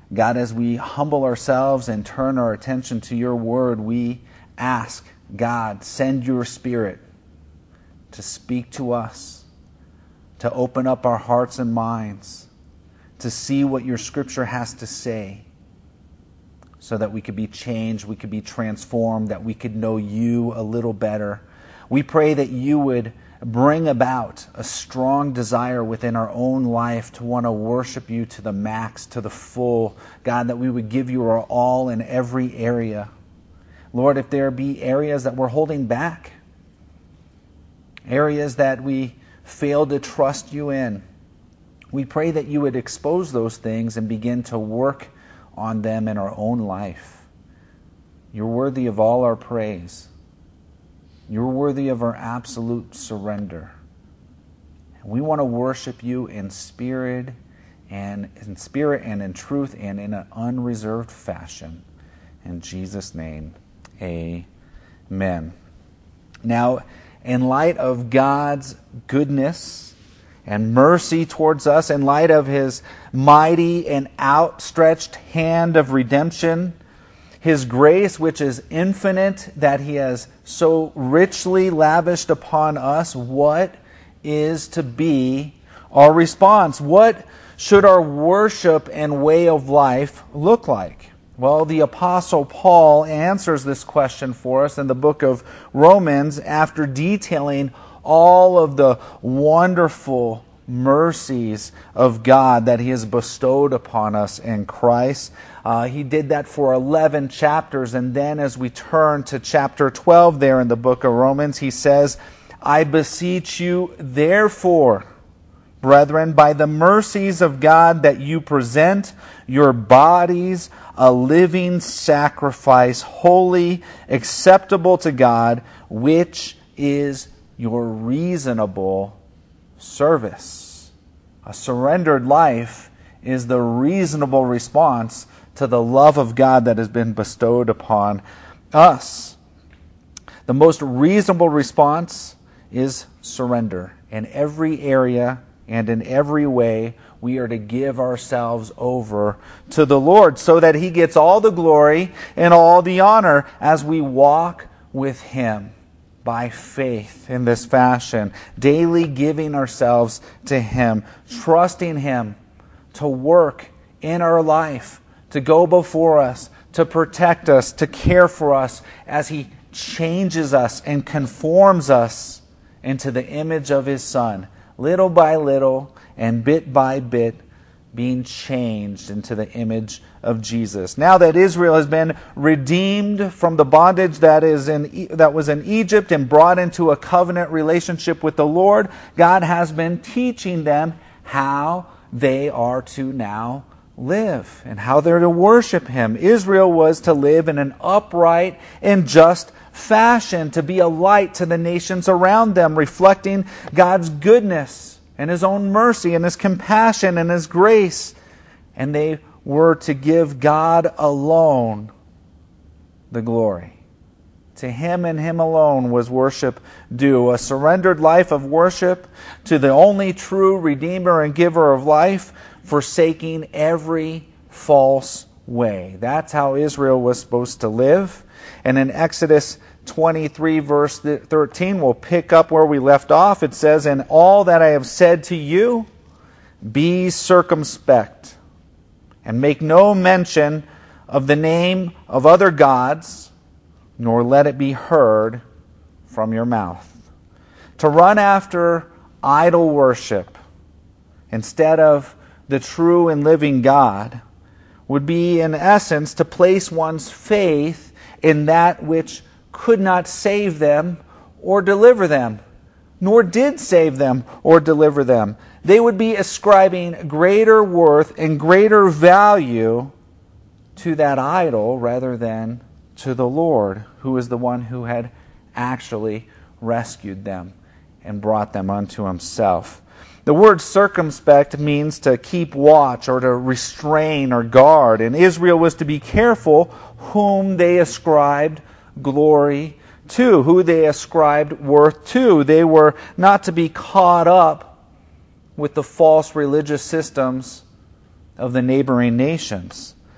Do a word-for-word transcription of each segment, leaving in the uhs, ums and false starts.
God, as we humble ourselves and turn our attention to your word, we ask, God, send your Spirit to speak to us, to open up our hearts and minds, to see what your Scripture has to say, so that we could be changed, we could be transformed, that we could know you a little better. We pray that you would bring about a strong desire within our own life to want to worship you to the max, to the full. God, that we would give you our all in every area. Lord, if there be areas that we're holding back, areas that we fail to trust you in, we pray that you would expose those things and begin to work on them in our own life. You're worthy of all our praise. You're worthy of our absolute surrender. And we want to worship you in spirit and in spirit and in truth and in an unreserved fashion. In Jesus' name, amen. Now, in light of God's goodness and mercy towards us, in light of his mighty and outstretched hand of redemption, his grace, which is infinite, that he has so richly lavished upon us, what is to be our response? What should our worship and way of life look like? Well, the Apostle Paul answers this question for us in the book of Romans after detailing all of the wonderful mercies of God that he has bestowed upon us in Christ. Uh, he did that for eleven chapters, and then as we turn to chapter twelve there in the book of Romans, he says, I beseech you, therefore, brethren, by the mercies of God, that you present your bodies a living sacrifice, holy, acceptable to God, which is your reasonable service. A surrendered life is the reasonable response to the love of God that has been bestowed upon us. The most reasonable response is surrender. In every area and in every way, we are to give ourselves over to the Lord so that he gets all the glory and all the honor as we walk with him by faith in this fashion, daily giving ourselves to him, trusting him to work in our life, to go before us, to protect us, to care for us as he changes us and conforms us into the image of his Son, little by little and bit by bit, being changed into the image of Jesus. Now that Israel has been redeemed from the bondage that is in that was in Egypt and brought into a covenant relationship with the Lord, God has been teaching them how they are to now live and how they're to worship him. Israel was to live in an upright and just fashion, to be a light to the nations around them, reflecting God's goodness and his own mercy and his compassion and his grace. And they were to give God alone the glory. To him and him alone was worship due. A surrendered life of worship to the only true Redeemer and Giver of life, forsaking every false way. That's how Israel was supposed to live. And in Exodus twenty-three, verse thirteen, we'll pick up where we left off. It says, "In all that I have said to you, be circumspect, and make no mention of the name of other gods, nor let it be heard from your mouth." To run after idol worship instead of the true and living God would be, in essence, to place one's faith in that which could not save them or deliver them, nor did save them or deliver them. They would be ascribing greater worth and greater value to that idol rather than to the Lord, who is the one who had actually rescued them and brought them unto himself. The word circumspect means to keep watch or to restrain or guard. And Israel was to be careful whom they ascribed glory to, who they ascribed worth to. They were not to be caught up with the false religious systems of the neighboring nations.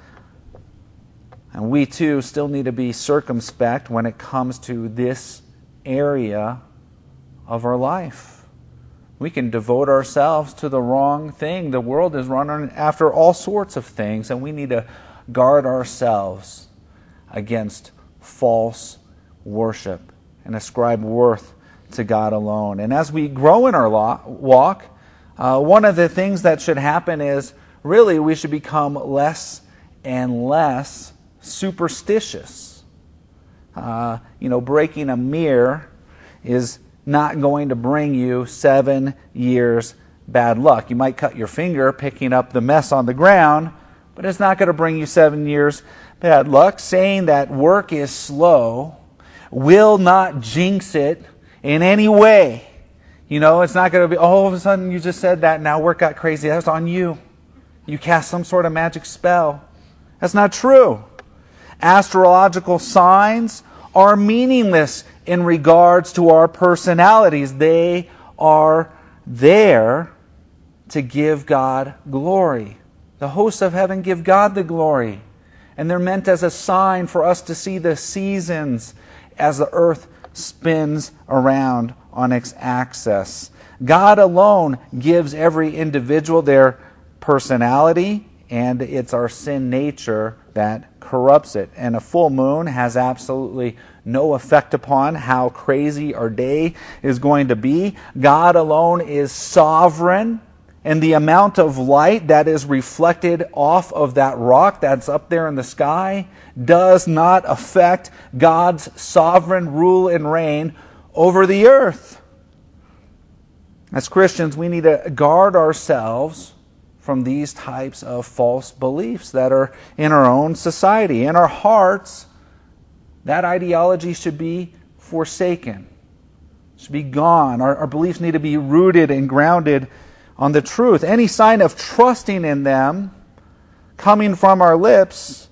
And we too still need to be circumspect when it comes to this area of our life. We can devote ourselves to the wrong thing. The world is running after all sorts of things, and we need to guard ourselves against false worship and ascribe worth to God alone. And as we grow in our walk, uh, one of the things that should happen is really we should become less and less superstitious. Uh, you know, breaking a mirror is not going to bring you seven years bad luck. You might cut your finger picking up the mess on the ground, but it's not going to bring you seven years bad luck. Saying that work is slow will not jinx it in any way. You know, it's not going to be, oh, all of a sudden you just said that, now work got crazy. That's on you. You cast some sort of magic spell. That's not true. Astrological signs are meaningless in regards to our personalities. They are there to give God glory. The hosts of heaven give God the glory. And they're meant as a sign for us to see the seasons as the earth spins around on its axis. God alone gives every individual their personality, and it's our sin nature that corrupts it. And a full moon has absolutely no effect upon how crazy our day is going to be. God alone is sovereign, and the amount of light that is reflected off of that rock that's up there in the sky does not affect God's sovereign rule and reign over the earth. As Christians, we need to guard ourselves from these types of false beliefs that are in our own society. In our hearts, that ideology should be forsaken, should be gone. Our, our beliefs need to be rooted and grounded on the truth. Any sign of trusting in them coming from our lips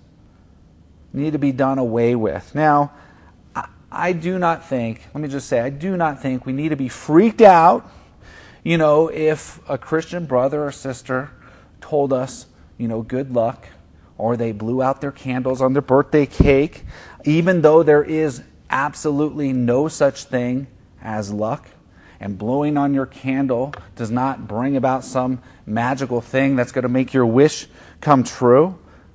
need to be done away with. Now, I, I do not think, let me just say, I do not think we need to be freaked out, you know, if a Christian brother or sister told us, you know, good luck, or they blew out their candles on their birthday cake, even though there is absolutely no such thing as luck, and blowing on your candle does not bring about some magical thing that's going to make your wish come true.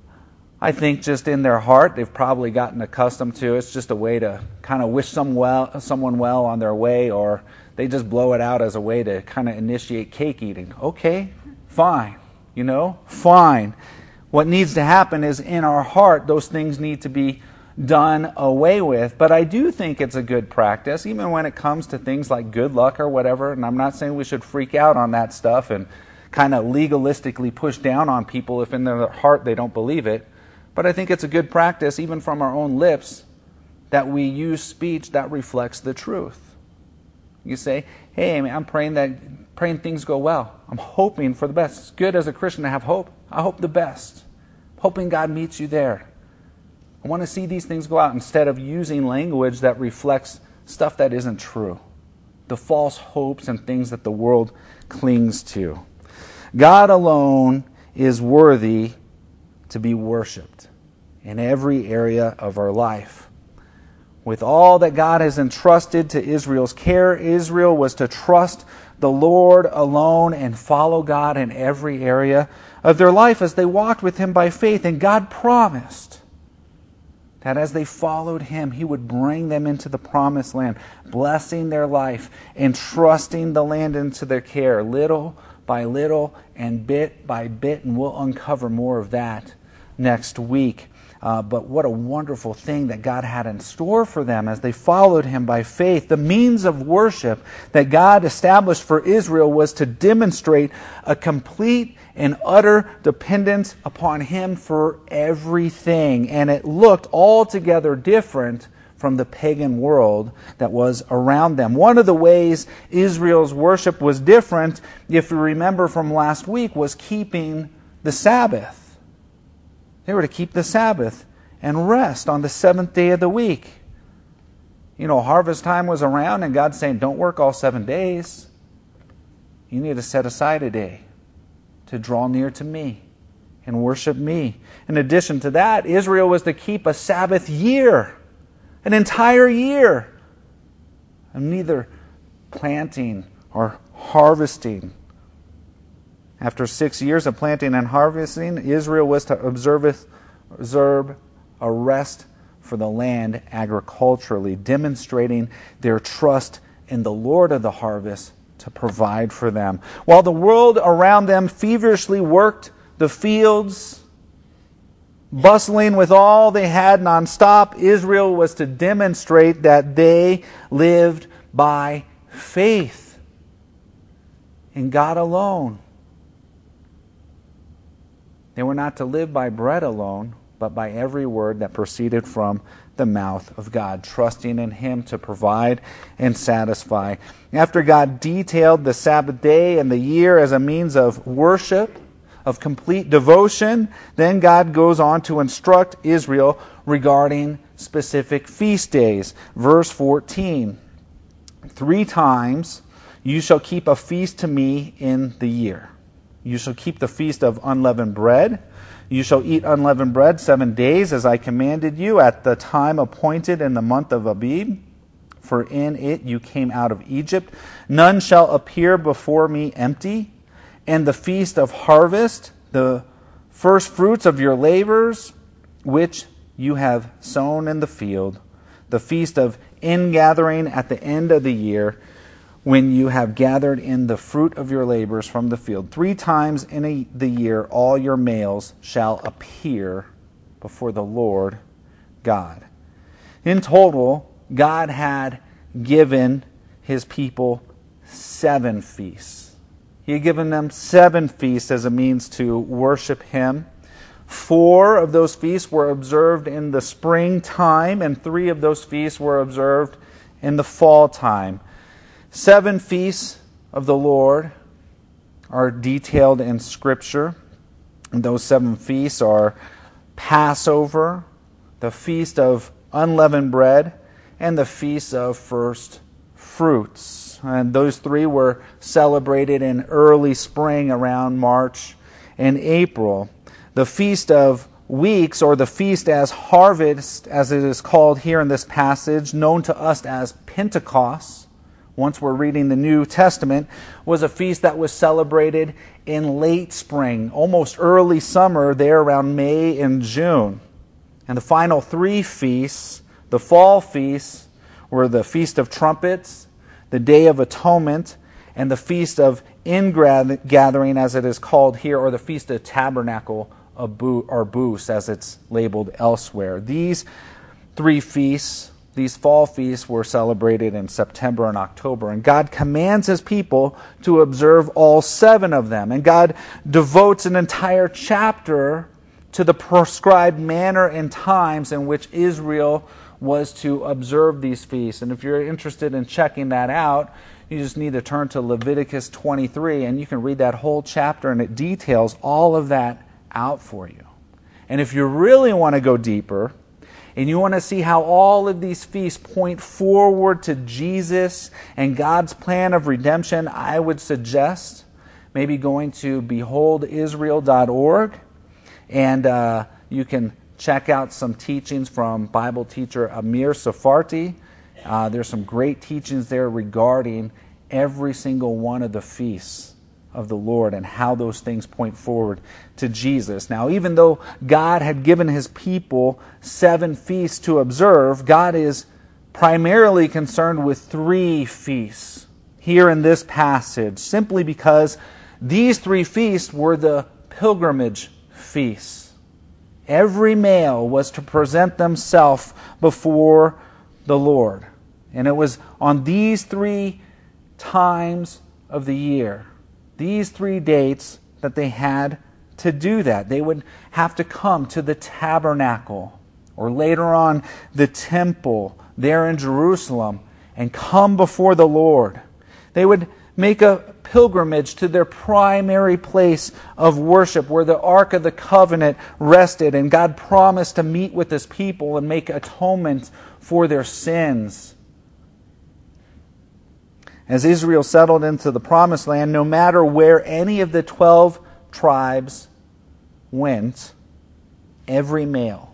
I think just in their heart, they've probably gotten accustomed to it's just a way to kind of wish some well, someone well on their way, or they just blow it out as a way to kind of initiate cake eating. Okay, fine. You know, fine. What needs to happen is in our heart, those things need to be done away with. But I do think it's a good practice, even when it comes to things like good luck or whatever. And I'm not saying we should freak out on that stuff and kind of legalistically push down on people if in their heart they don't believe it. But I think it's a good practice, even from our own lips, that we use speech that reflects the truth. You say, hey, I'm praying that praying things go well. I'm hoping for the best. It's good as a Christian to have hope. I hope the best. I'm hoping God meets you there. I want to see these things go out instead of using language that reflects stuff that isn't true. The false hopes and things that the world clings to. God alone is worthy to be worshipped in every area of our life. With all that God has entrusted to Israel's care, Israel was to trust the Lord alone and follow God in every area of their life as they walked with Him by faith. And God promised that as they followed Him, He would bring them into the promised land, blessing their life and trusting the land into their care, little by little and bit by bit. And we'll uncover more of that next week. Uh, but what a wonderful thing that God had in store for them as they followed Him by faith. The means of worship that God established for Israel was to demonstrate a complete and utter dependence upon Him for everything. And it looked altogether different from the pagan world that was around them. One of the ways Israel's worship was different, if you remember from last week, was keeping the Sabbath. They were to keep the Sabbath and rest on the seventh day of the week. You know, harvest time was around and God's saying, don't work all seven days. You need to set aside a day to draw near to me and worship me. In addition to that, Israel was to keep a Sabbath year, an entire year, of neither planting or harvesting. After six years of planting and harvesting, Israel was to observe, observe a rest for the land agriculturally, demonstrating their trust in the Lord of the harvest to provide for them. While the world around them feverishly worked the fields, bustling with all they had nonstop, Israel was to demonstrate that they lived by faith in God alone. They were not to live by bread alone, but by every word that proceeded from the mouth of God, trusting in Him to provide and satisfy. After God detailed the Sabbath day and the year as a means of worship, of complete devotion, then God goes on to instruct Israel regarding specific feast days. Verse fourteen, three times you shall keep a feast to me in the year. You shall keep the feast of unleavened bread. You shall eat unleavened bread seven days, as I commanded you, at the time appointed in the month of Abib. For in it you came out of Egypt. None shall appear before me empty. And the feast of harvest, the first fruits of your labors, which you have sown in the field. The feast of ingathering at the end of the year, when you have gathered in the fruit of your labors from the field. Three times in a, the year all your males shall appear before the Lord God. In total, God had given His people seven feasts. He had given them seven feasts as a means to worship Him. Four of those feasts were observed in the springtime, and three of those feasts were observed in the fall time. Seven feasts of the Lord are detailed in Scripture. And those seven feasts are Passover, the Feast of Unleavened Bread, and the Feast of First Fruits. And those three were celebrated in early spring around March and April. The Feast of Weeks, or the Feast as Harvest, as it is called here in this passage, known to us as Pentecost, once we're reading the New Testament, was a feast that was celebrated in late spring, almost early summer, there around May and June. And the final three feasts, the fall feasts, were the Feast of Trumpets, the Day of Atonement, and the Feast of Ingathering, as it is called here, or the Feast of Tabernacle, or Booths, as it's labeled elsewhere. These three feasts, these fall feasts, were celebrated in September and October. And God commands His people to observe all seven of them. And God devotes an entire chapter to the prescribed manner and times in which Israel was to observe these feasts. And if you're interested in checking that out, you just need to turn to Leviticus twenty-three, and you can read that whole chapter, and it details all of that out for you. And if you really want to go deeper, and you want to see how all of these feasts point forward to Jesus and God's plan of redemption, I would suggest maybe going to behold israel dot org, and uh, you can check out some teachings from Bible teacher Amir Safarti. Uh, there's some great teachings there regarding every single one of the feasts of the Lord and how those things point forward to Jesus. Now, even though God had given His people seven feasts to observe, God is primarily concerned with three feasts here in this passage, simply because these three feasts were the pilgrimage feasts. Every male was to present themselves before the Lord. And it was on these three times of the year, these three dates, that they had to do that. They would have to come to the tabernacle, or later on the temple there in Jerusalem, and come before the Lord. They would make a pilgrimage to their primary place of worship, where the Ark of the Covenant rested, and God promised to meet with His people and make atonement for their sins. As Israel settled into the Promised Land, no matter where any of the twelve tribes went, every male,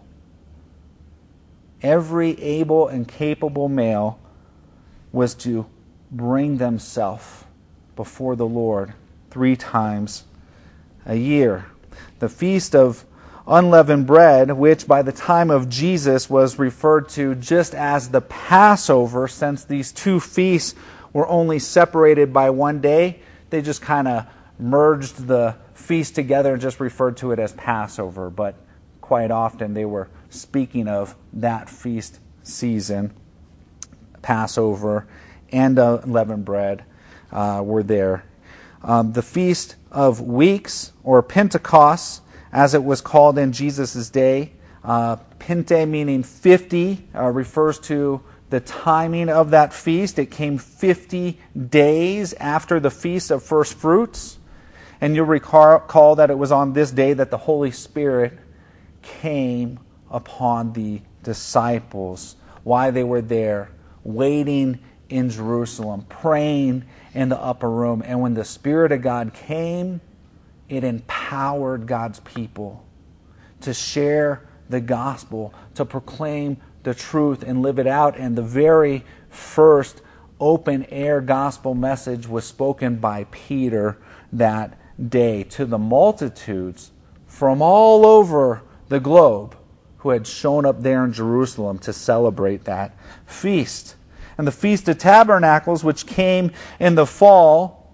every able and capable male was to bring themselves before the Lord three times a year. The Feast of Unleavened Bread, which by the time of Jesus was referred to just as the Passover, since these two feasts were only separated by one day, they just kind of merged the feast together and just referred to it as Passover. But quite often they were speaking of that feast season. Passover and uh, unleavened bread uh, were there. Um, the Feast of Weeks, or Pentecost, as it was called in Jesus' day, uh, Pente meaning fifty, uh, refers to the timing of that feast. It came fifty days after the Feast of First Fruits. And you'll recall that it was on this day that the Holy Spirit came upon the disciples while they were there, waiting in Jerusalem, praying in the upper room. And when the Spirit of God came, it empowered God's people to share the gospel, to proclaim the truth and live it out. And the very first open-air gospel message was spoken by Peter that day to the multitudes from all over the globe who had shown up there in Jerusalem to celebrate that feast. And the Feast of Tabernacles, which came in the fall,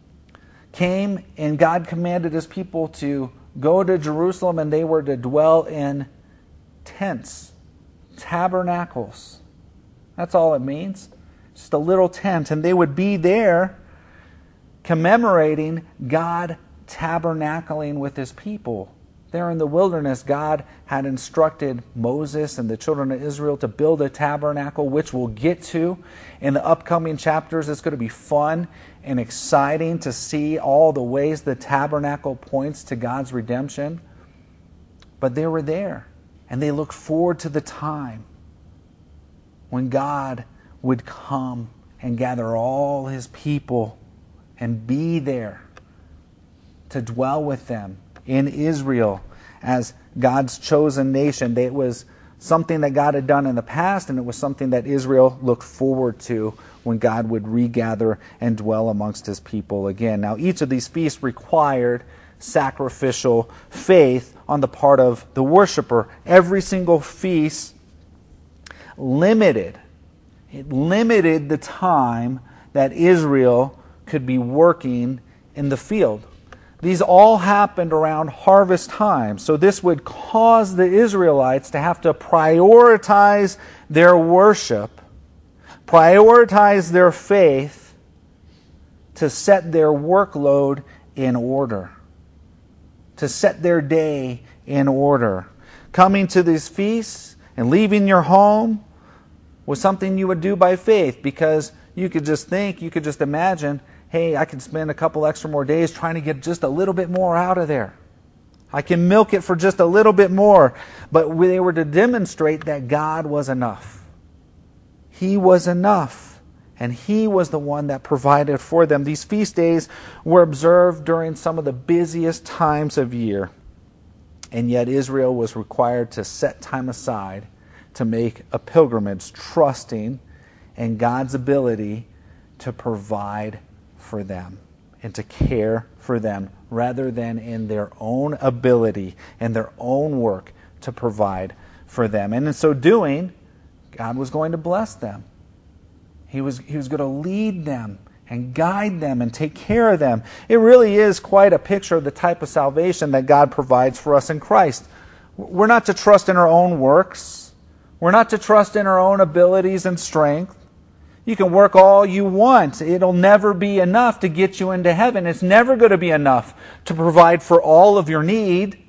came and God commanded His people to go to Jerusalem, and they were to dwell in tents, tabernacles. That's all it means. Just a little tent. And they would be there commemorating God tabernacling with His people. There in the wilderness, God had instructed Moses and the children of Israel to build a tabernacle, which we'll get to in the upcoming chapters. It's going to be fun and exciting to see all the ways the tabernacle points to God's redemption. But they were there, and they looked forward to the time when God would come and gather all His people and be there to dwell with them in Israel as God's chosen nation. It was something that God had done in the past, and it was something that Israel looked forward to when God would regather and dwell amongst His people again. Now, each of these feasts required sacrificial faith on the part of the worshiper. Every single feast limited, it limited the time that Israel could be working in the field. These all happened around harvest time. So this would cause the Israelites to have to prioritize their worship, prioritize their faith, to set their workload in order, to set their day in order. Coming to these feasts and leaving your home was something you would do by faith, because you could just think, you could just imagine, hey, I can spend a couple extra more days trying to get just a little bit more out of there. I can milk it for just a little bit more. But they were to demonstrate that God was enough. He was enough. And He was the one that provided for them. These feast days were observed during some of the busiest times of year. And yet Israel was required to set time aside to make a pilgrimage, trusting in God's ability to provide for them and to care for them, rather than in their own ability and their own work to provide for them. And in so doing, God was going to bless them. He was, he was going to lead them and guide them and take care of them. It really is quite a picture of the type of salvation that God provides for us in Christ. We're not to trust in our own works. We're not to trust in our own abilities and strength. You can work all you want. It'll never be enough to get you into heaven. It's never going to be enough to provide for all of your need.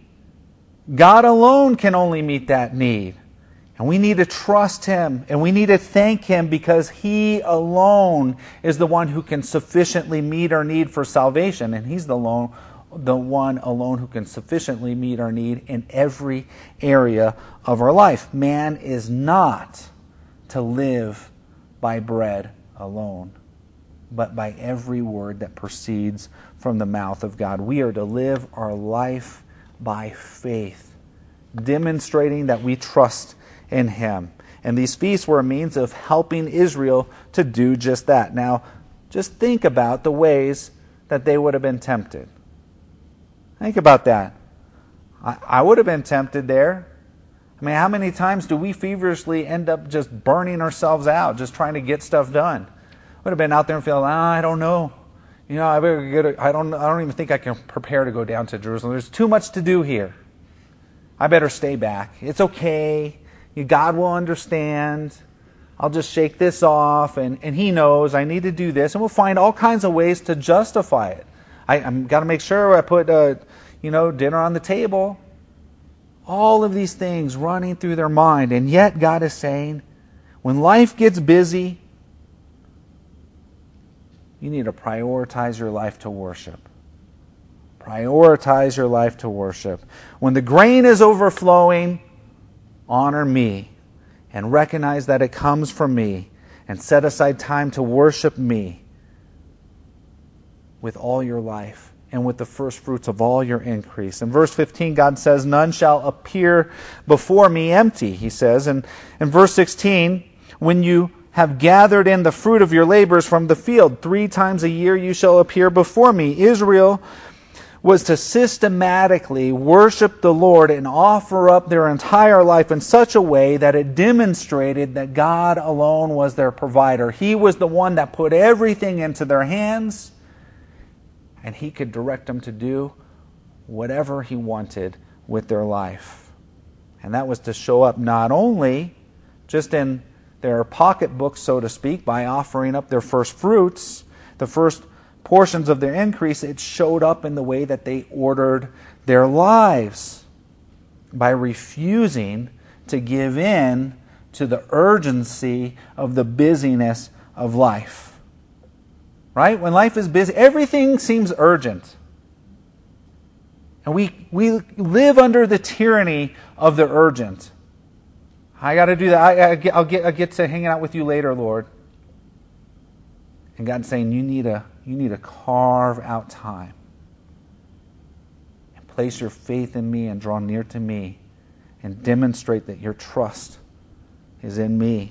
God alone can only meet that need. And we need to trust Him, and we need to thank Him, because He alone is the one who can sufficiently meet our need for salvation. And He's the, alone, the one alone who can sufficiently meet our need in every area of our life. Man is not to live by bread alone, but by every word that proceeds from the mouth of God. We are to live our life by faith, demonstrating that we trust in Him. And these feasts were a means of helping Israel to do just that. Now, just think about the ways that they would have been tempted. Think about that. I, I would have been tempted there. I mean, how many times do we feverishly end up just burning ourselves out, just trying to get stuff done? Would have been out there and feeling, ah, I don't know. You know, I better get a, I don't I don't even think I can prepare to go down to Jerusalem. There's too much to do here. I better stay back. It's okay. God will understand. I'll just shake this off, and, and He knows I need to do this, and we'll find all kinds of ways to justify it. I, I've got to make sure I put, uh, you know, dinner on the table. All of these things running through their mind, and yet God is saying, when life gets busy, you need to prioritize your life to worship. Prioritize your life to worship. When the grain is overflowing, honor me and recognize that it comes from me, and set aside time to worship me with all your life and with the first fruits of all your increase. In verse fifteen, God says, none shall appear before me empty, He says. And in verse sixteen, when you have gathered in the fruit of your labors from the field, three times a year you shall appear before me. Israel was to systematically worship the Lord and offer up their entire life in such a way that it demonstrated that God alone was their provider. He was the one that put everything into their hands, and He could direct them to do whatever He wanted with their life. And that was to show up not only just in their pocketbooks, so to speak, by offering up their first fruits, the first portions of their increase. It showed up in the way that they ordered their lives, by refusing to give in to the urgency of the busyness of life. Right? When life is busy, everything seems urgent. And we, we live under the tyranny of the urgent. I got to do that. I, I, I'll, get, I'll get to hanging out with you later, Lord. And God's saying, you need to you need to carve out time and place your faith in me and draw near to me and demonstrate that your trust is in me.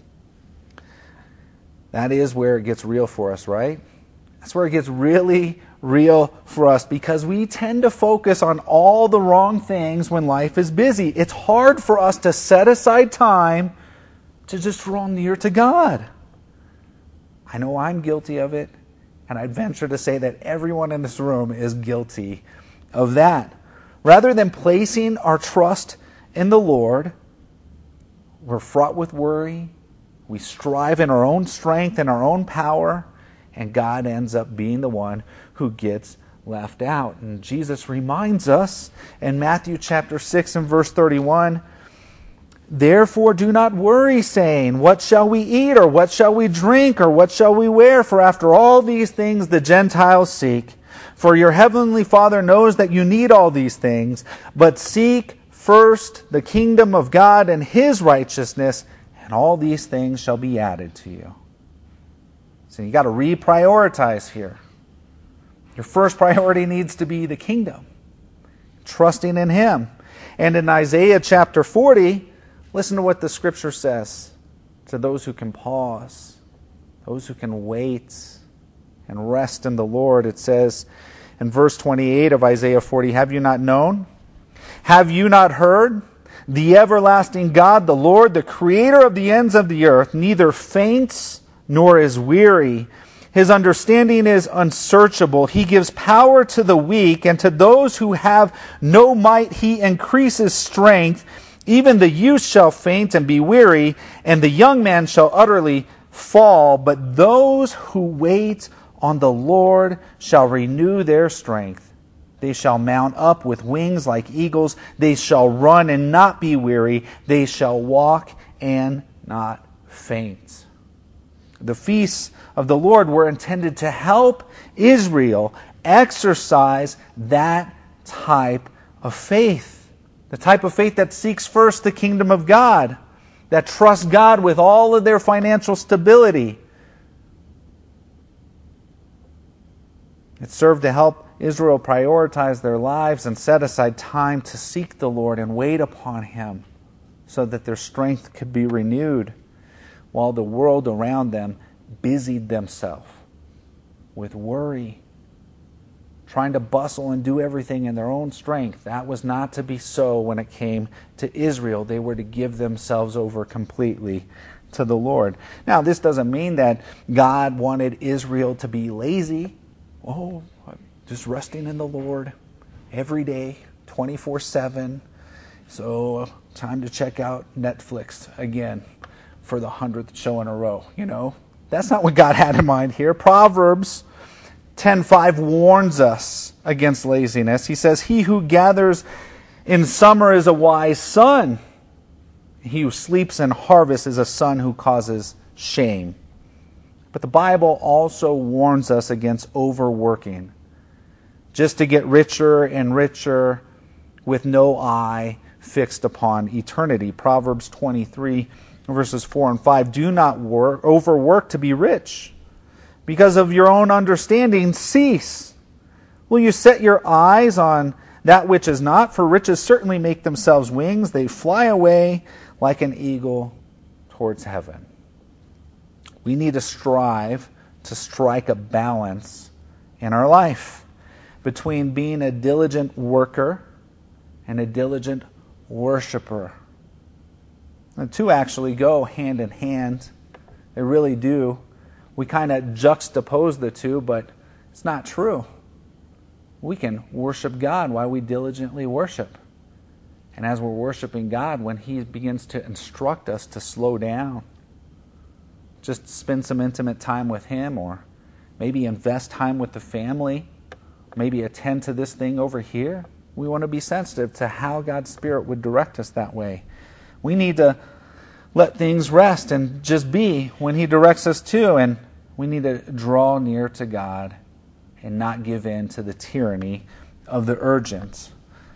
That is where it gets real for us, right? That's where it gets really real for us, because we tend to focus on all the wrong things when life is busy. It's hard for us to set aside time to just draw near to God. I know I'm guilty of it, and I'd venture to say that everyone in this room is guilty of that. Rather than placing our trust in the Lord, we're fraught with worry. We strive in our own strength and our own power, and God ends up being the one who gets left out. And Jesus reminds us in Matthew chapter six and verse thirty-one, therefore do not worry, saying, what shall we eat, or what shall we drink, or what shall we wear? For after all these things the Gentiles seek. For your heavenly Father knows that you need all these things. But seek first the kingdom of God and His righteousness, and all these things shall be added to you. So you got to reprioritize here. Your first priority needs to be the kingdom, trusting in Him. And in Isaiah chapter forty, listen to what the Scripture says to those who can pause, those who can wait and rest in the Lord. It says in verse twenty-eight of Isaiah forty, have you not known? Have you not heard? The everlasting God, the Lord, the creator of the ends of the earth, neither faints nor is weary. His understanding is unsearchable. He gives power to the weak, and to those who have no might He increases strength. Even the youth shall faint and be weary, and the young man shall utterly fall. But those who wait on the Lord shall renew their strength. They shall mount up with wings like eagles. They shall run and not be weary. They shall walk and not faint. The feasts of the Lord were intended to help Israel exercise that type of faith. The type of faith that seeks first the kingdom of God, that trusts God with all of their financial stability. It served to help Israel prioritize their lives and set aside time to seek the Lord and wait upon Him so that their strength could be renewed while the world around them busied themselves with worry, trying to bustle and do everything in their own strength. That was not to be so when it came to Israel. They were to give themselves over completely to the Lord. Now, this doesn't mean that God wanted Israel to be lazy. Oh, just resting in the Lord every day, twenty-four seven. So, time to check out Netflix again for the hundredth show in a row. You know, that's not what God had in mind here. Proverbs ten five warns us against laziness. He says, "He who gathers in summer is a wise son. He who sleeps in harvest is a son who causes shame." But the Bible also warns us against overworking, just to get richer and richer with no eye fixed upon eternity. Proverbs twenty-three, verses four and five, "Do not work, overwork to be rich. Because of your own understanding, cease. Will you set your eyes on that which is not? For riches certainly make themselves wings. They fly away like an eagle towards heaven." We need to strive to strike a balance in our life between being a diligent worker and a diligent worshiper. The two actually go hand in hand. They really do. We kind of juxtapose the two, but it's not true. We can worship God while we diligently worship. And as we're worshiping God, when He begins to instruct us to slow down, just spend some intimate time with Him, or maybe invest time with the family, maybe attend to this thing over here, we want to be sensitive to how God's Spirit would direct us that way. We need to let things rest and just be when He directs us to, and we need to draw near to God and not give in to the tyranny of the urgent.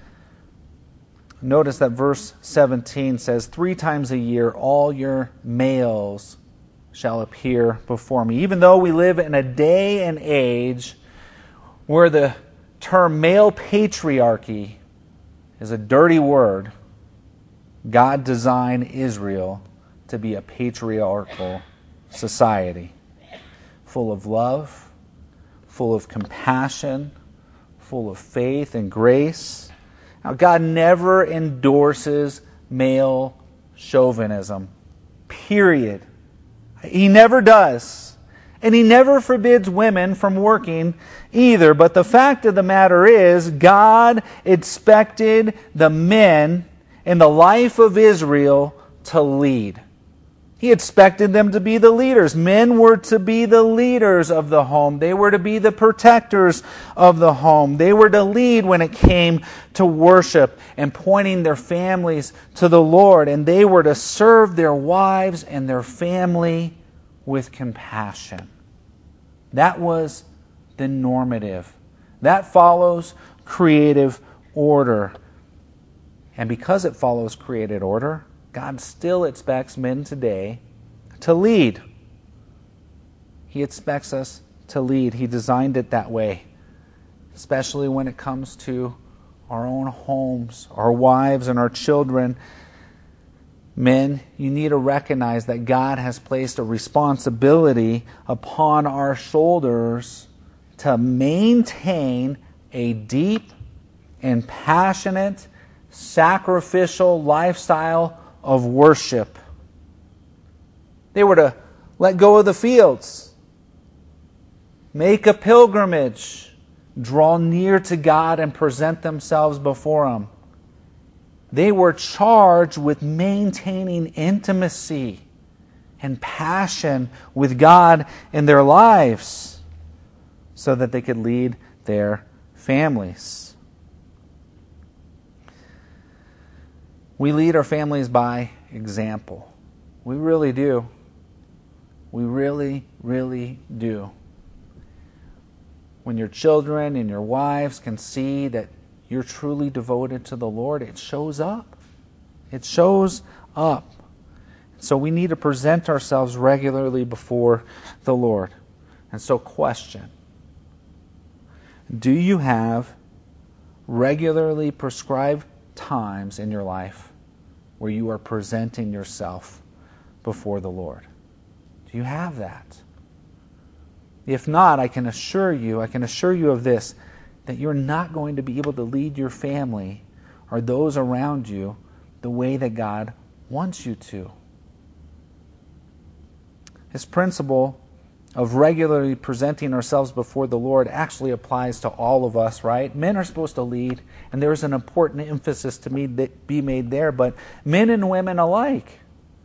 Notice that verse seventeen says, "Three times a year all your males shall appear before me." Even though we live in a day and age where the term male patriarchy is a dirty word, God designed Israel to be a patriarchal society, full of love, full of compassion, full of faith and grace. Now, God never endorses male chauvinism, period. He never does. And He never forbids women from working either. But the fact of the matter is, God expected the men in the life of Israel to lead. He expected them to be the leaders. Men were to be the leaders of the home. They were to be the protectors of the home. They were to lead when it came to worship and pointing their families to the Lord. And they were to serve their wives and their family with compassion. That was the normative. That follows creative order. And because it follows created order, God still expects men today to lead. He expects us to lead. He designed it that way, especially when it comes to our own homes, our wives, and our children. Men, you need to recognize that God has placed a responsibility upon our shoulders to maintain a deep and passionate, sacrificial lifestyle of worship. They were to let go of the fields, make a pilgrimage, draw near to God and present themselves before Him. They were charged with maintaining intimacy and passion with God in their lives so that they could lead their families. We lead our families by example. We really do. We really, really do. When your children and your wives can see that you're truly devoted to the Lord, it shows up. It shows up. So we need to present ourselves regularly before the Lord. And so question, Do you have regularly prescribed times in your life where you are presenting yourself before the Lord? Do you have that? If not, I can assure you, I can assure you of this, that you're not going to be able to lead your family or those around you the way that God wants you to. This principle of regularly presenting ourselves before the Lord actually applies to all of us, right? Men are supposed to lead, and there is an important emphasis to me that be made there, but men and women alike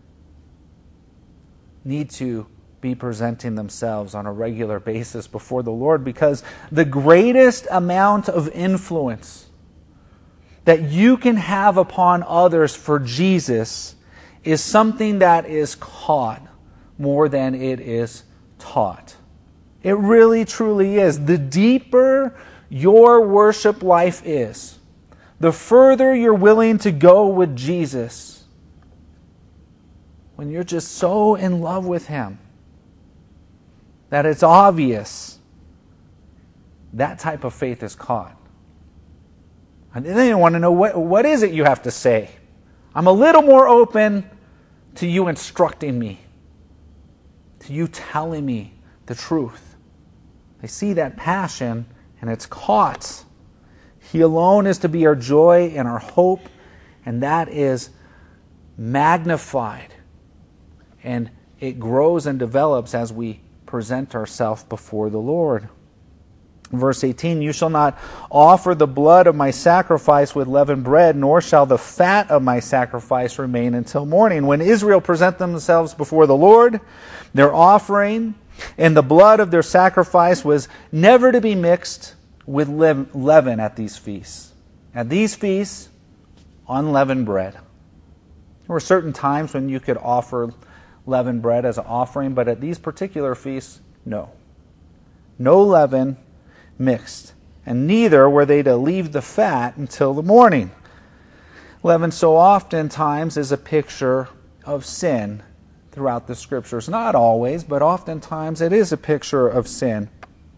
need to be presenting themselves on a regular basis before the Lord, because the greatest amount of influence that you can have upon others for Jesus is something that is caught more than it is taught. It really, truly is. The deeper your worship life is, the further you're willing to go with Jesus, when you're just so in love with Him that it's obvious, that type of faith is caught. And then you want to know, what, what is it you have to say? I'm a little more open to you instructing me, to you telling me the truth. They see that passion, and it's caught. He alone is to be our joy and our hope, and that is magnified. And it grows and develops as we present ourselves before the Lord. Verse eighteen, you shall not offer the blood of my sacrifice with leavened bread, nor shall the fat of my sacrifice remain until morning. When Israel present themselves before the Lord, their offering and the blood of their sacrifice was never to be mixed with leaven at these feasts. At these feasts, unleavened bread. There were certain times when you could offer leavened bread as an offering, but at these particular feasts, no. No leaven mixed. And neither were they to leave the fat until the morning. Leaven so oftentimes is a picture of sin throughout the Scriptures. Not always, but oftentimes it is a picture of sin.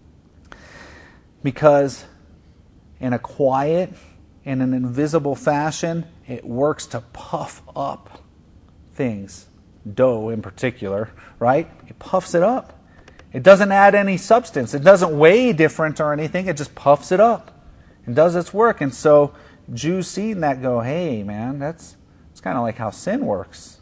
Because in a quiet, in an invisible fashion, it works to puff up things. Dough in particular, right? It puffs it up. It doesn't add any substance. It doesn't weigh different or anything. It just puffs it up and does its work. And so Jews seeing that go, hey, man, that's it's kind of like how sin works.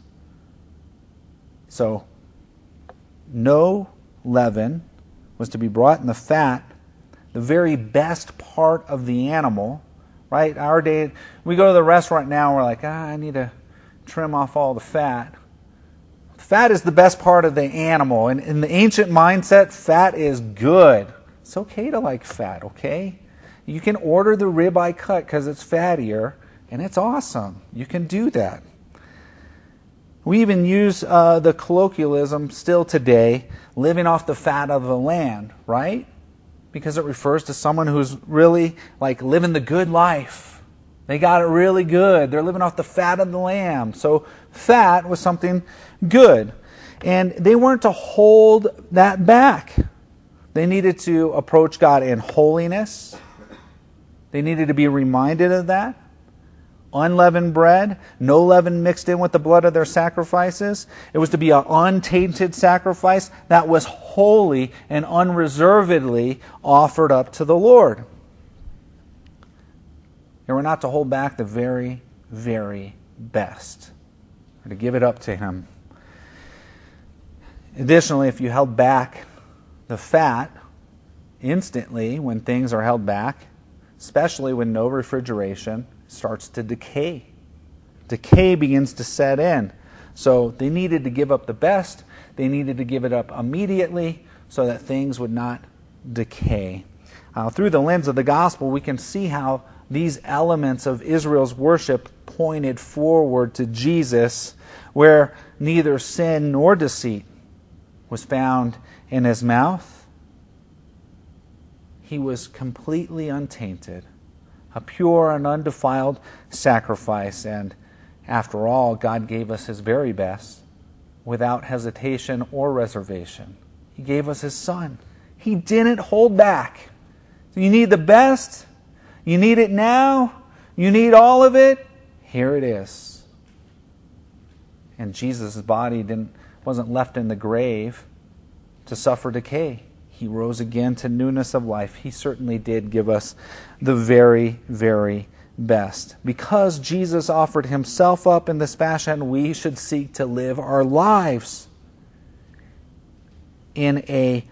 So no leaven was to be brought in the fat, the very best part of the animal, right? Our day, we go to the restaurant now, we're like, ah, I need to trim off all the fat. Fat is the best part of the animal. And in the ancient mindset, fat is good. It's okay to like fat, okay? You can order the ribeye cut because it's fattier, and it's awesome. You can do that. We even use uh, the colloquialism still today, living off the fat of the land, right? Because it refers to someone who's really like living the good life. They got it really good. They're living off the fat of the lamb. So fat was something good. And they weren't to hold that back. They needed to approach God in holiness. They needed to be reminded of that. Unleavened bread, no leaven mixed in with the blood of their sacrifices. It was to be an untainted sacrifice that was holy and unreservedly offered up to the Lord. And we're not to hold back the very, very best. We're to give it up to Him. Additionally, if you held back the fat instantly when things are held back, especially when no refrigeration, it starts to decay. Decay begins to set in. So they needed to give up the best. They needed to give it up immediately so that things would not decay. Uh, through the lens of the gospel, we can see how these elements of Israel's worship pointed forward to Jesus, where neither sin nor deceit was found in His mouth. He was completely untainted, a pure and undefiled sacrifice. And after all, God gave us His very best without hesitation or reservation. He gave us His Son. He didn't hold back. So you need the best? You need it now? You need all of it? Here it is. And Jesus' body didn't wasn't left in the grave to suffer decay. He rose again to newness of life. He certainly did give us the very, very best. Because Jesus offered himself up in this fashion, we should seek to live our lives in a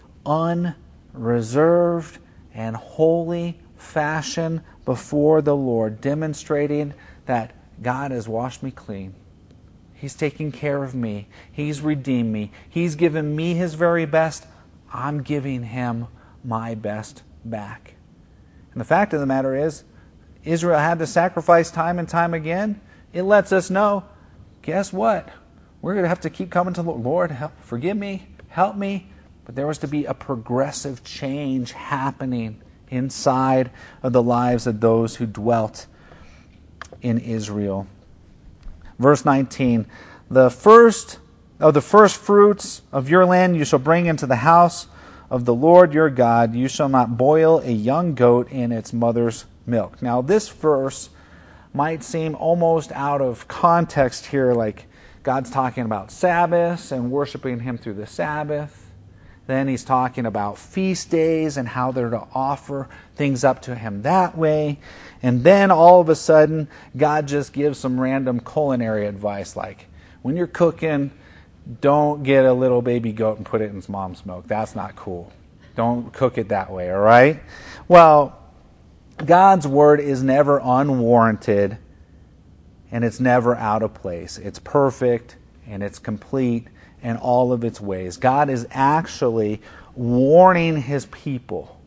unreserved and holy fashion before the Lord, demonstrating that God has washed me clean. He's taking care of me. He's redeemed me. He's given me his very best. I'm giving him my best back. And the fact of the matter is, Israel had to sacrifice time and time again. It lets us know, guess what? We're going to have to keep coming to the Lord. Help, forgive me, help me. But there was to be a progressive change happening inside of the lives of those who dwelt in Israel. Verse nineteen, the first of the first fruits of your land you shall bring into the house of the Lord your God. You shall not boil a young goat in its mother's milk. Now this verse might seem almost out of context here, like God's talking about Sabbaths and worshiping him through the Sabbath. Then he's talking about feast days and how they're to offer things up to him that way. And then all of a sudden, God just gives some random culinary advice, like, when you're cooking, don't get a little baby goat and put it in its mom's milk. That's not cool. Don't cook it that way, all right? Well, God's word is never unwarranted, and it's never out of place. It's perfect, and it's complete in all of its ways. God is actually warning his people.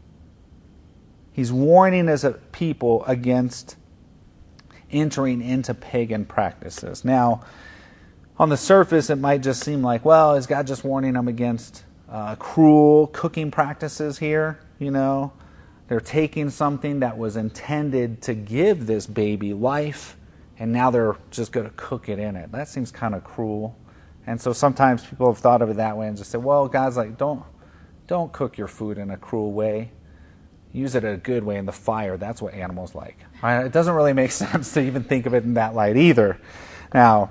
He's warning his people against entering into pagan practices. Now, on the surface, it might just seem like, well, is God just warning them against uh, cruel cooking practices here? You know, they're taking something that was intended to give this baby life, and now they're just going to cook it in it. That seems kind of cruel. And so sometimes people have thought of it that way and just said, well, God's like, don't don't cook your food in a cruel way. Use it a good way in the fire. That's what animals like. It doesn't really make sense to even think of it in that light either. Now,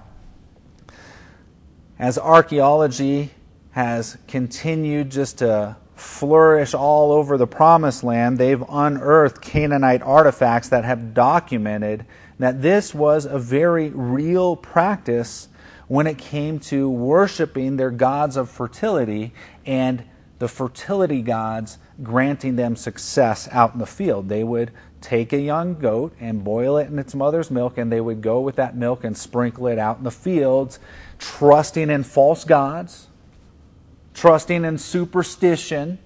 as archaeology has continued just to flourish all over the Promised Land, they've unearthed Canaanite artifacts that have documented that this was a very real practice when it came to worshiping their gods of fertility and the fertility gods granting them success out in the field. They would take a young goat and boil it in its mother's milk, and they would go with that milk and sprinkle it out in the fields, trusting in false gods, trusting in superstition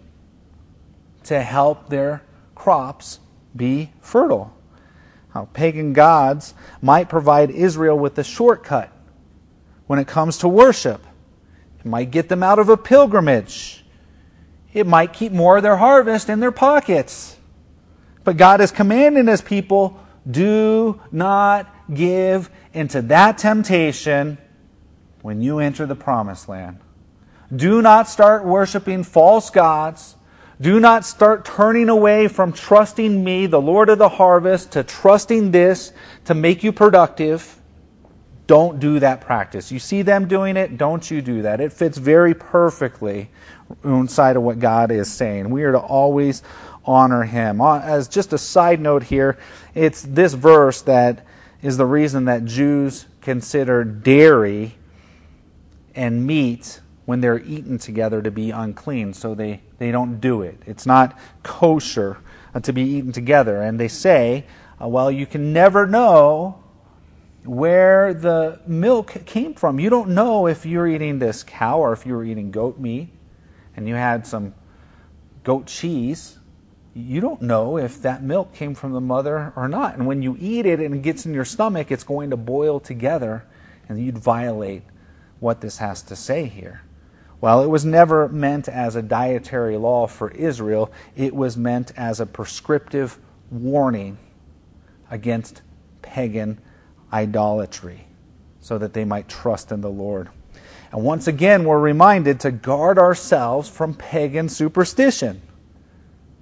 to help their crops be fertile. How pagan gods might provide Israel with a shortcut when it comes to worship. It might get them out of a pilgrimage. It might keep more of their harvest in their pockets. But God is commanding his people, do not give into that temptation when you enter the Promised Land. Do not start worshiping false gods. Do not start turning away from trusting me, the Lord of the harvest, to trusting this to make you productive. Don't do that practice. You see them doing it, don't you do that. It fits very perfectly inside of what God is saying. We are to always honor him. As just a side note here, it's this verse that is the reason that Jews consider dairy and meat when they're eaten together to be unclean, so they, they don't do it. It's not kosher uh, to be eaten together. And they say, uh, well, you can never know where the milk came from. You don't know if you're eating this cow or if you were eating goat meat and you had some goat cheese. You don't know if that milk came from the mother or not. And when you eat it and it gets in your stomach, it's going to boil together, and you'd violate what this has to say here. Well, it was never meant as a dietary law for Israel. It was meant as a prescriptive warning against pagan idolatry, so that they might trust in the Lord. And once again, we're reminded to guard ourselves from pagan superstition.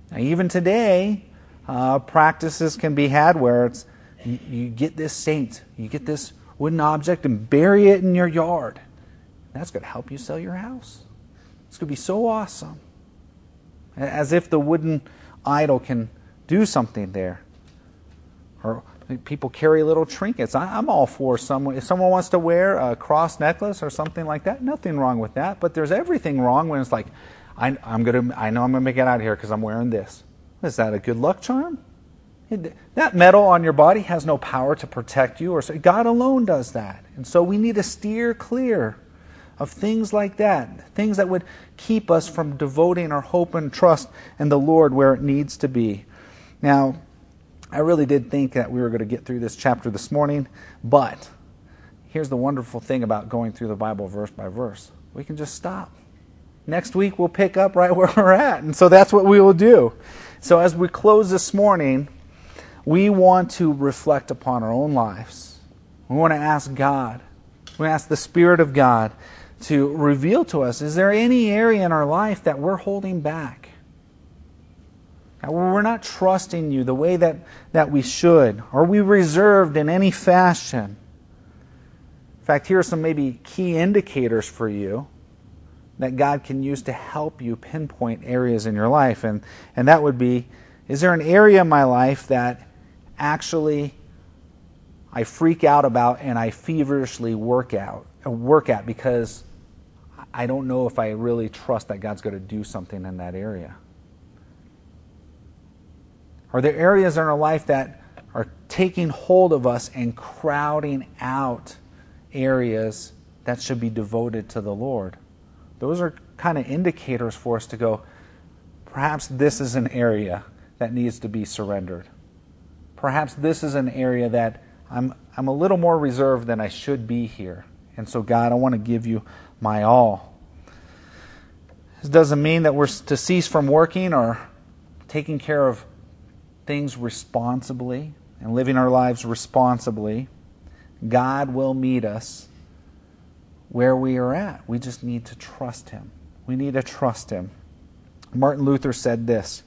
Now, even today, uh, practices can be had where it's you, you get this saint, you get this wooden object and bury it in your yard. That's going to help you sell your house. It's going to be so awesome. As if the wooden idol can do something there. Or people carry little trinkets. I, I'm all for someone. If someone wants to wear a cross necklace or something like that, nothing wrong with that. But there's everything wrong when it's like, I, I'm gonna, I know I'm going to make it out of here because I'm wearing this. Is that a good luck charm? That metal on your body has no power to protect you. Or so. God alone does that. And so we need to steer clear of things like that, things that would keep us from devoting our hope and trust in the Lord where it needs to be. Now, I really did think that we were going to get through this chapter this morning, but here's the wonderful thing about going through the Bible verse by verse. We can just stop. Next week we'll pick up right where we're at, and so that's what we will do. So as we close this morning, we want to reflect upon our own lives. We want to ask God, we want to ask the Spirit of God to reveal to us, is there any area in our life that we're holding back? That we're not trusting you the way that, that we should? Are we reserved in any fashion? In fact, here are some maybe key indicators for you that God can use to help you pinpoint areas in your life. And, and that would be, is there an area in my life that actually I freak out about and I feverishly work out, work at because I don't know if I really trust that God's going to do something in that area? Are there areas in our life that are taking hold of us and crowding out areas that should be devoted to the Lord? Those are kind of indicators for us to go, perhaps this is an area that needs to be surrendered. Perhaps this is an area that I'm I'm a little more reserved than I should be here. And so, God, I want to give you my all. This doesn't mean that we're to cease from working or taking care of things responsibly and living our lives responsibly. God will meet us where we are at. We just need to trust Him. We need to trust Him. Martin Luther said this,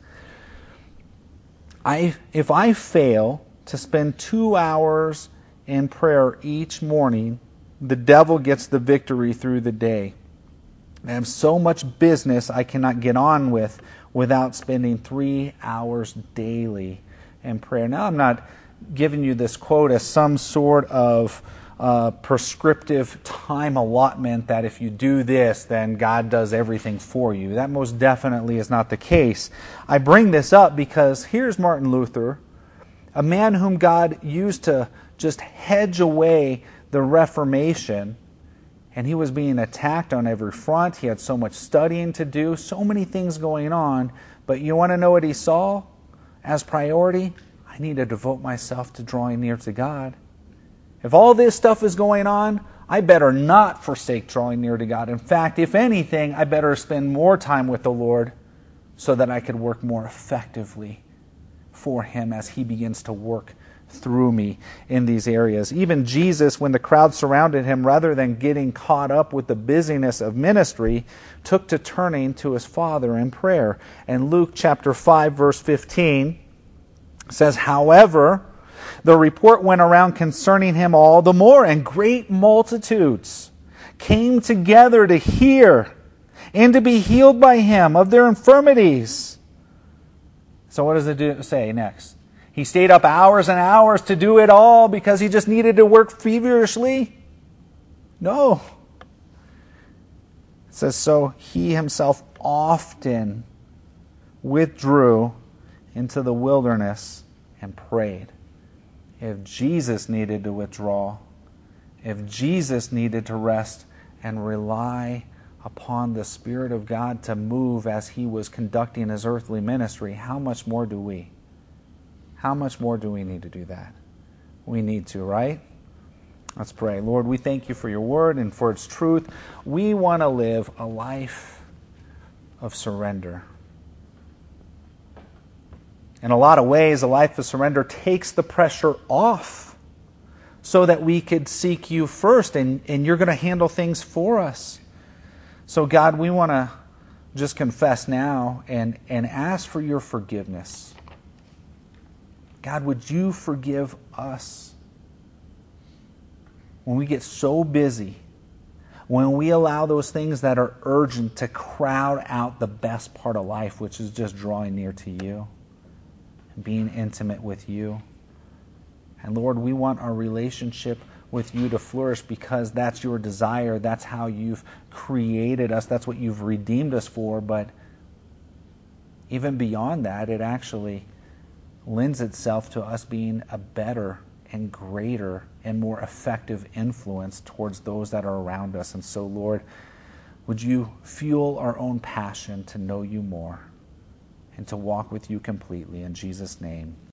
I, if I fail to spend two hours in prayer each morning, the devil gets the victory through the day. I have so much business I cannot get on with without spending three hours daily in prayer. Now, I'm not giving you this quote as some sort of uh, prescriptive time allotment that if you do this, then God does everything for you. That most definitely is not the case. I bring this up because here's Martin Luther, a man whom God used to just hedge away the Reformation, and he was being attacked on every front. He had so much studying to do, so many things going on. But you want to know what he saw as priority? I need to devote myself to drawing near to God. If all this stuff is going on, I better not forsake drawing near to God. In fact, if anything, I better spend more time with the Lord so that I could work more effectively for Him as He begins to work through me in these areas. Even Jesus, when the crowd surrounded Him, rather than getting caught up with the busyness of ministry, took to turning to His Father in prayer. And Luke chapter five, verse fifteen says, however, the report went around concerning Him all the more, and great multitudes came together to hear and to be healed by Him of their infirmities. So what does it do, say next? He stayed up hours and hours to do it all because he just needed to work feverishly? No. It says, so He Himself often withdrew into the wilderness and prayed. If Jesus needed to withdraw, if Jesus needed to rest and rely upon the Spirit of God to move as He was conducting His earthly ministry, how much more do we? How much more do we need to do that? We need to, right? Let's pray. Lord, we thank You for Your word and for its truth. We want to live a life of surrender. In a lot of ways, a life of surrender takes the pressure off so that we could seek You first, and, and You're going to handle things for us. So God, we want to just confess now and, and ask for your forgiveness. God, would you forgive us when we get so busy, when we allow those things that are urgent to crowd out the best part of life, which is just drawing near to you and being intimate with you. And Lord, we want our relationship with you to flourish because that's your desire. That's how you've created us. That's what you've redeemed us for. But even beyond that, it actually lends itself to us being a better and greater and more effective influence towards those that are around us. And so, Lord, would you fuel our own passion to know you more and to walk with you completely. In Jesus' name.